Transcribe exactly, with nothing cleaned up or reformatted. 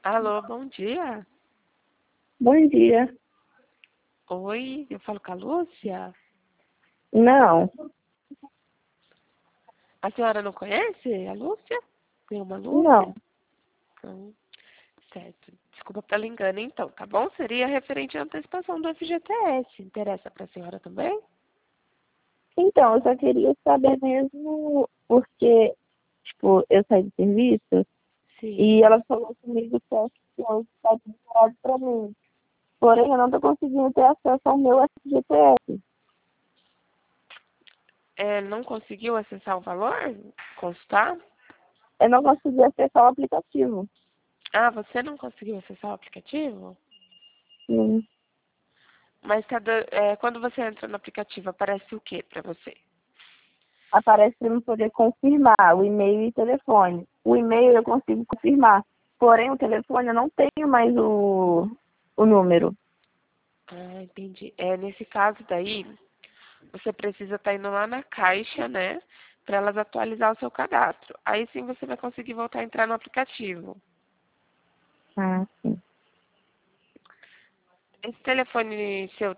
Alô, bom dia. Bom dia. Oi, eu falo com a Lúcia? Não, A senhora não conhece a Lúcia? Nenhuma Lúcia? não. Não. Certo. Desculpa pelo engano, então, tá bom? Seria referente à antecipação do F G T S. Interessa para a senhora também? Então, eu só queria saber mesmo porque, tipo, eu saí do serviço Sim. e ela falou comigo que acho que hoje está liberado para mim. Porém, eu não estou conseguindo ter acesso ao meu F G T S. É, não conseguiu acessar o valor? Constar? Eu não consegui acessar o aplicativo. Ah, você não conseguiu acessar o aplicativo? Sim. Mas cada, é, quando você entra no aplicativo, aparece o que para você? Aparece para eu poder confirmar o e-mail e o telefone. O e-mail eu consigo confirmar. Porém, o telefone eu não tenho mais o, o número. Ah, entendi. É, nesse caso daí, você precisa estar indo lá na caixa, né? Para elas atualizar o seu cadastro. Aí sim você vai conseguir voltar a entrar no aplicativo. Ah, sim. Esse telefone seu